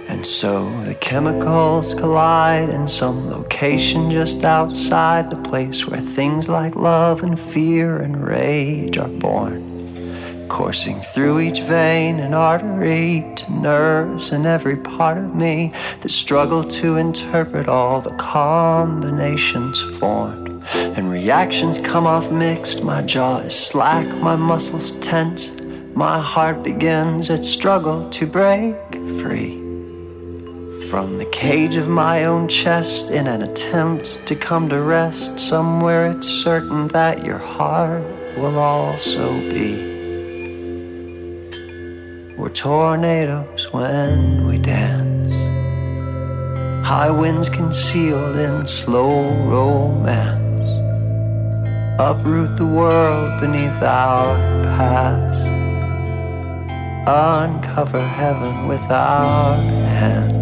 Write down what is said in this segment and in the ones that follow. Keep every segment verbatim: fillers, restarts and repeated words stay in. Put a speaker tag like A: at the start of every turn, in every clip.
A: And so the chemicals collide in some location just outside the place where things like love and fear and rage are born, coursing through each vein and artery to nerves in every part of me that struggle to interpret all the combinations formed. And reactions come off mixed, my jaw is slack, my muscles tense, my heart begins its struggle to break free from the cage of my own chest in an attempt to come to rest somewhere it's certain that your heart will also be. We're tornadoes when we dance, high winds concealed in slow romance, uproot the world beneath our paths, uncover heaven with our hands.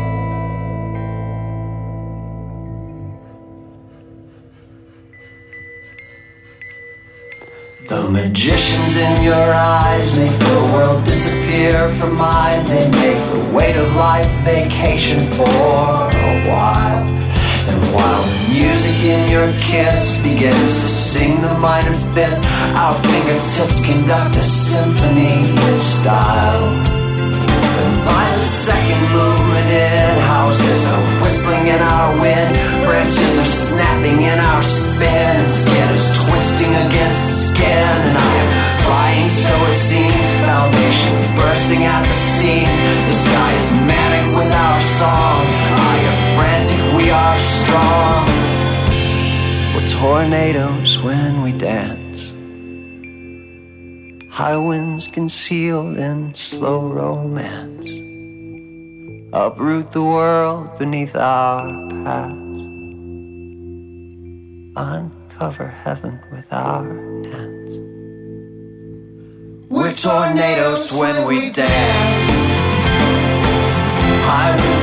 A: The magicians in your eyes make the world disappear from mine. They make the weight of life vacation for a while. And while the music in your kiss begins to sing the minor fifth, our fingertips conduct a symphony in style. And by the second movement in houses are whistling in our wind, branches are snapping in our spin, and skin is twisting against skin. And I am flying, so it seems, foundations bursting at the seams. The sky is manic with our song, I am frantic, we are strong. We're tornadoes when we dance, high winds concealed in slow romance, uproot the world beneath our paths, uncover heaven with our hands. We're tornadoes when we dance, high winds